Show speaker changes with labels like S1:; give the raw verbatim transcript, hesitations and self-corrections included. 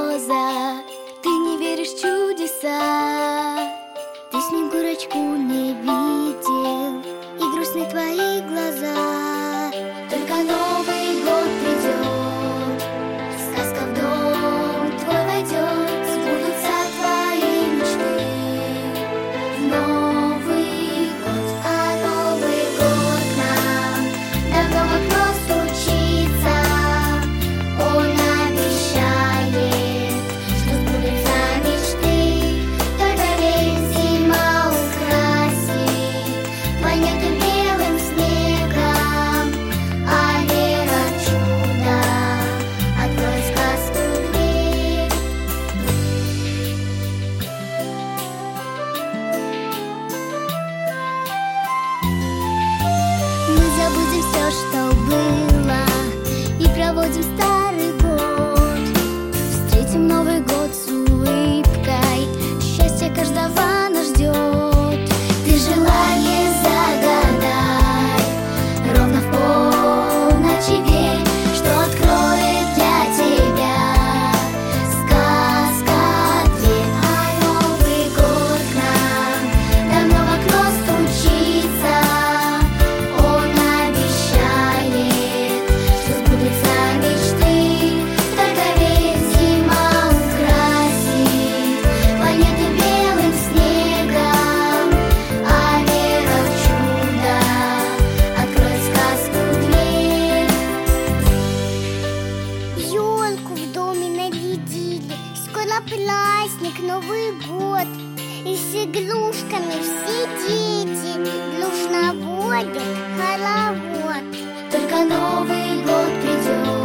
S1: слеза, ты не веришь в чудеса. Ты Снегурочку не видел, и грустны твои глаза. Только Новый год придет, сказка в дом твой войдет, сбудутся твои мечты в Новый год. А Новый год нам давно в окно стучится. Он обещает, что сбудутся мечты. Только ведь зима украсит планету белым снегом, а вера в чудо откроет сказку дверь. Мы забудем все, что было, и проводим старый год. Встретим Новый год с улыбкой, счастье каждого нас ждет. Ты желание загадай, ровно в полночь и верь, что откроет для тебя сказка дверь. А Новый год к нам давно в окно стучится. Он обещает, что сбудутся мечты. Только ведь зима украсит планету белым снегом, а вера в чудо откроет сказку дверь.
S2: Ёлку в доме нарядили, скоро праздник, Новый год. И с игрушками все дети дружно водят хоровод.
S1: Только Новый год придет,